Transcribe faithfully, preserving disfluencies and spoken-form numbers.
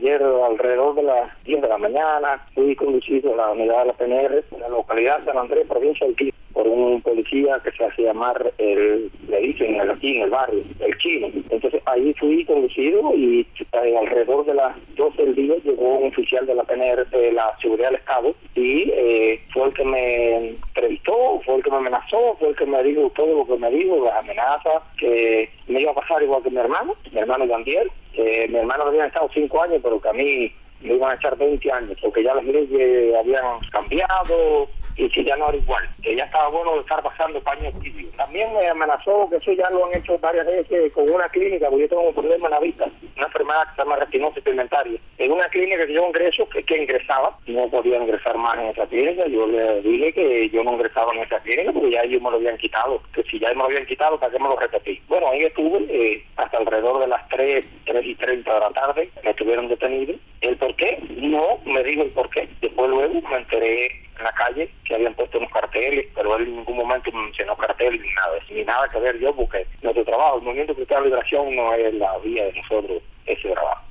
ayer alrededor de las diez de la mañana fui conducido a la unidad de la P N R en la localidad de San Andrés, provincia de Quito, por un policía que se hace llamar, el, le dicen aquí en el barrio, el Chino. Entonces ahí fui conducido y eh, alrededor de las doce del día llegó un oficial de la P N R, de la Seguridad del Estado, y eh, fue el que me entrevistó, fue el que me amenazó, fue el que me dijo todo lo que me dijo, las amenazas, que me iba a pasar igual que mi hermano, mi hermano Yandiel, que mi hermano había estado cinco años, pero que a mí me iban a echar veinte años, porque ya las leyes habían cambiado y que ya no era igual, que ya estaba bueno de estar pasando paños tibios. También me amenazó, que eso ya lo han hecho varias veces con una clínica, porque yo tengo un problema en la vista, una enfermedad que se llama retinosis pigmentaria. En una clínica que yo ingreso, que, que ingresaba, no podía ingresar más en esa clínica, yo le dije que yo no ingresaba en esa clínica porque ya ellos me lo habían quitado, que si ya me lo habían quitado, ¿para qué me lo repetí? Bueno, ahí estuve eh, hasta alrededor de las tres, tres y treinta de la tarde, me estuvieron detenidos. ¿El por qué? No me dijo el por qué. Después luego me enteré en la calle que habían puesto unos carteles, pero él en ningún momento me mencionó carteles ni nada, ni nada que ver yo, porque nuestro trabajo, el Movimiento Cristiano de Liberación no es la vía de nosotros ese trabajo.